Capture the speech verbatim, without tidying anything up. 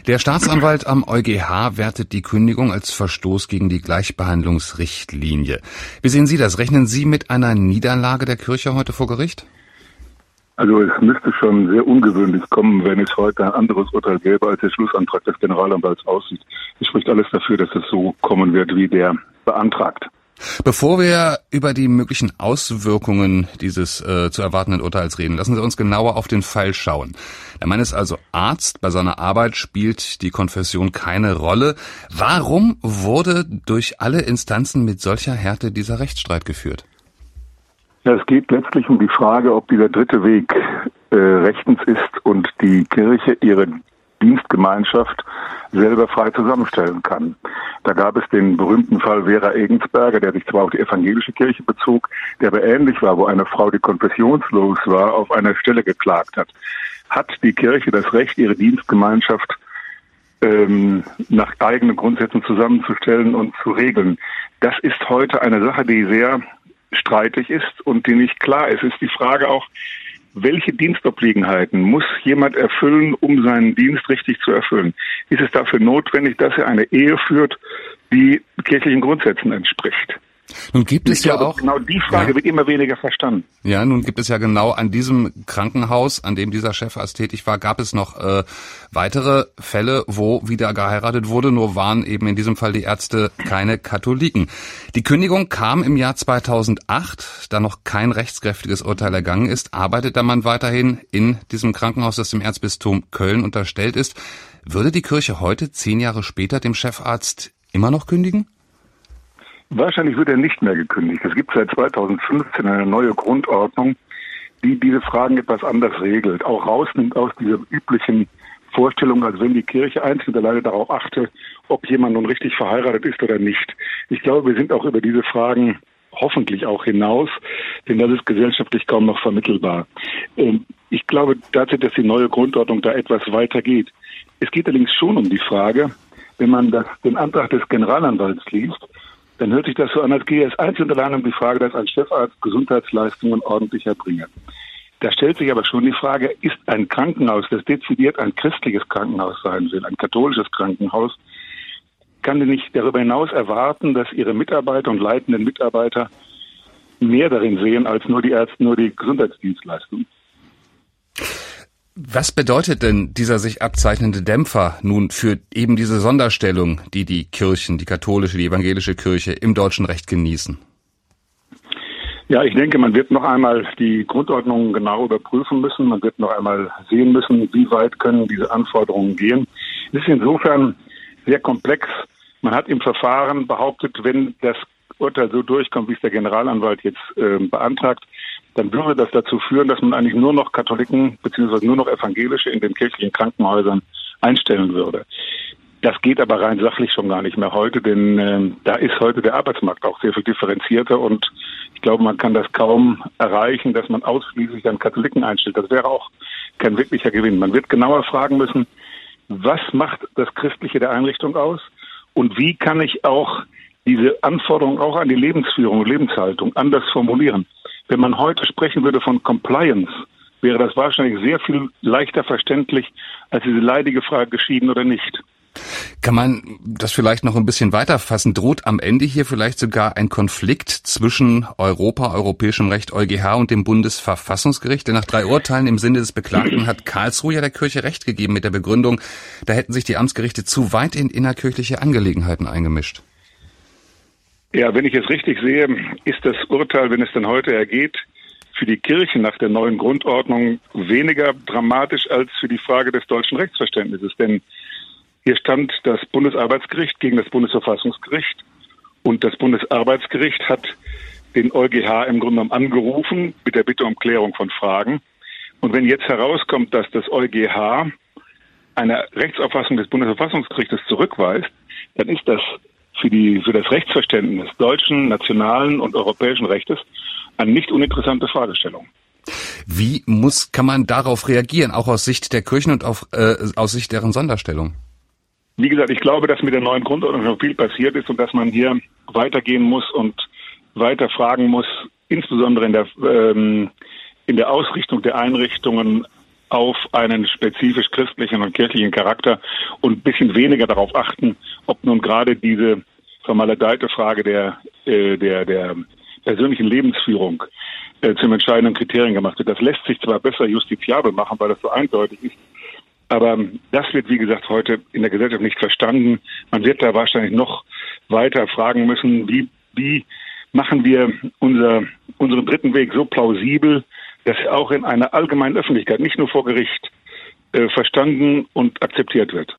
Der Staatsanwalt am EuGH wertet die Kündigung als Verstoß gegen die Gleichbehandlungsrichtlinie. Wie sehen Sie das? Rechnen Sie mit einer Niederlage der Kirche heute vor Gericht? Also es müsste schon sehr ungewöhnlich kommen, wenn es heute ein anderes Urteil gäbe, als der Schlussantrag des Generalanwalts aussieht. Es spricht alles dafür, dass es so kommen wird, wie der beantragt. Bevor wir über die möglichen Auswirkungen dieses äh, zu erwartenden Urteils reden, lassen Sie uns genauer auf den Fall schauen. Der Mann ist also Arzt, bei seiner Arbeit spielt die Konfession keine Rolle. Warum wurde durch alle Instanzen mit solcher Härte dieser Rechtsstreit geführt? Ja, es geht letztlich um die Frage, ob dieser dritte Weg äh, rechtens ist und die Kirche ihre Dienstgemeinschaft selber frei zusammenstellen kann. Da gab es den berühmten Fall Vera Egensberger, der sich zwar auf die evangelische Kirche bezog, der aber ähnlich war, wo eine Frau, die konfessionslos war, auf einer Stelle geklagt hat. Hat die Kirche das Recht, ihre Dienstgemeinschaft ähm, nach eigenen Grundsätzen zusammenzustellen und zu regeln? Das ist heute eine Sache, die sehr streitig ist und die nicht klar ist. Es ist die Frage auch, welche Dienstobliegenheiten muss jemand erfüllen, um seinen Dienst richtig zu erfüllen? Ist es dafür notwendig, dass er eine Ehe führt, die kirchlichen Grundsätzen entspricht? Nun gibt es ich ja glaube, auch genau die Frage ja. wird immer weniger verstanden. Ja, nun gibt es ja genau an diesem Krankenhaus, an dem dieser Chefarzt tätig war, gab es noch äh, weitere Fälle, wo wieder geheiratet wurde, nur waren eben in diesem Fall die Ärzte keine Katholiken. Die Kündigung kam im Jahr zweitausendacht, da noch kein rechtskräftiges Urteil ergangen ist, arbeitet der Mann weiterhin in diesem Krankenhaus, das dem Erzbistum Köln unterstellt ist. Würde die Kirche heute, zehn Jahre später, dem Chefarzt immer noch kündigen? Wahrscheinlich wird er nicht mehr gekündigt. Es gibt seit zweitausendfünfzehn eine neue Grundordnung, die diese Fragen etwas anders regelt. Auch rausnimmt aus dieser üblichen Vorstellung, als wenn die Kirche einzig und alleine darauf achte, ob jemand nun richtig verheiratet ist oder nicht. Ich glaube, wir sind auch über diese Fragen hoffentlich auch hinaus, denn das ist gesellschaftlich kaum noch vermittelbar. Ich glaube tatsächlich, dass die neue Grundordnung da etwas weiter geht. Es geht allerdings schon um die Frage, wenn man das, den Antrag des Generalanwalts liest, dann hört sich das so an, als gehe es einzig und allein um die Frage, dass ein Chefarzt Gesundheitsleistungen ordentlich erbringe. Da stellt sich aber schon die Frage, ist ein Krankenhaus, das dezidiert ein christliches Krankenhaus sein will, ein katholisches Krankenhaus, kann die nicht darüber hinaus erwarten, dass ihre Mitarbeiter und leitenden Mitarbeiter mehr darin sehen, als nur die Ärzte, nur die Gesundheitsdienstleistung? Was bedeutet denn dieser sich abzeichnende Dämpfer nun für eben diese Sonderstellung, die die Kirchen, die katholische, die evangelische Kirche im deutschen Recht genießen? Ja, ich denke, man wird noch einmal die Grundordnung genau überprüfen müssen. Man wird noch einmal sehen müssen, wie weit können diese Anforderungen gehen. Es ist insofern sehr komplex. Man hat im Verfahren behauptet, wenn das Urteil so durchkommt, wie es der Generalanwalt jetzt äh, beantragt, dann würde das dazu führen, dass man eigentlich nur noch Katholiken bzw. nur noch Evangelische in den kirchlichen Krankenhäusern einstellen würde. Das geht aber rein sachlich schon gar nicht mehr heute, denn äh, da ist heute der Arbeitsmarkt auch sehr viel differenzierter und ich glaube, man kann das kaum erreichen, dass man ausschließlich dann Katholiken einstellt. Das wäre auch kein wirklicher Gewinn. Man wird genauer fragen müssen, was macht das Christliche der Einrichtung aus und wie kann ich auch diese Anforderungen auch an die Lebensführung und Lebenshaltung anders formulieren. Wenn man heute sprechen würde von Compliance, wäre das wahrscheinlich sehr viel leichter verständlich als diese leidige Frage, geschieden oder nicht. Kann man das vielleicht noch ein bisschen weiter fassen? Droht am Ende hier vielleicht sogar ein Konflikt zwischen Europa, europäischem Recht, EuGH und dem Bundesverfassungsgericht? Denn nach drei Urteilen im Sinne des Beklagten hat Karlsruhe ja der Kirche Recht gegeben mit der Begründung, da hätten sich die Amtsgerichte zu weit in innerkirchliche Angelegenheiten eingemischt. Ja, wenn ich es richtig sehe, ist das Urteil, wenn es dann heute ergeht, für die Kirche nach der neuen Grundordnung weniger dramatisch als für die Frage des deutschen Rechtsverständnisses. Denn hier stand das Bundesarbeitsgericht gegen das Bundesverfassungsgericht und das Bundesarbeitsgericht hat den EuGH im Grunde genommen angerufen mit der Bitte um Klärung von Fragen. Und wenn jetzt herauskommt, dass das EuGH eine Rechtsauffassung des Bundesverfassungsgerichtes zurückweist, dann ist das für die, für das Rechtsverständnis deutschen, nationalen und europäischen Rechtes eine nicht uninteressante Fragestellung. Wie muss, kann man darauf reagieren, auch aus Sicht der Kirchen und auf, äh, aus Sicht deren Sonderstellung? Wie gesagt, ich glaube, dass mit der neuen Grundordnung schon viel passiert ist und dass man hier weitergehen muss und weiter fragen muss, insbesondere in der, ähm, in der Ausrichtung der Einrichtungen, auf einen spezifisch christlichen und kirchlichen Charakter und ein bisschen weniger darauf achten, ob nun gerade diese vermaledeite Frage der, äh, der, der persönlichen Lebensführung äh, zum entscheidenden Kriterien gemacht wird. Das lässt sich zwar besser justiziabel machen, weil das so eindeutig ist, aber das wird, wie gesagt, heute in der Gesellschaft nicht verstanden. Man wird da wahrscheinlich noch weiter fragen müssen, wie, wie machen wir unser, unseren dritten Weg so plausibel, dass er auch in einer allgemeinen Öffentlichkeit, nicht nur vor Gericht, äh, verstanden und akzeptiert wird.